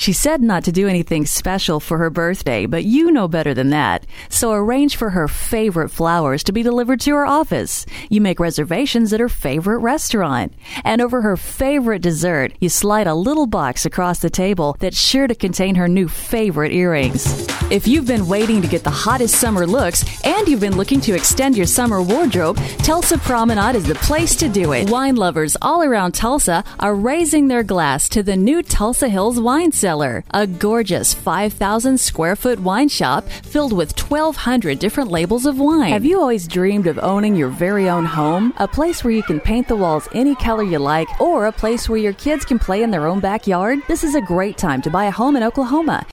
She said not to do anything special for her birthday, but you know better than that. So arrange for her favorite flowers to be delivered to her office. You make reservations at her favorite restaurant. And over her favorite dessert, you slide a little box across the table that's sure to contain her new favorite earrings. If you've been waiting to get the hottest summer looks and you've been looking to extend your summer wardrobe, Tulsa Promenade is the place to do it. Wine lovers all around Tulsa are raising their glass to the new Tulsa Hills Wine Cellar, a gorgeous 5,000 square foot wine shop filled with 1,200 different labels of wine. Have you always dreamed of owning your very own home? A place where you can paint the walls any color you like, or a place where your kids can play in their own backyard? This is a great time to buy a home in Oklahoma.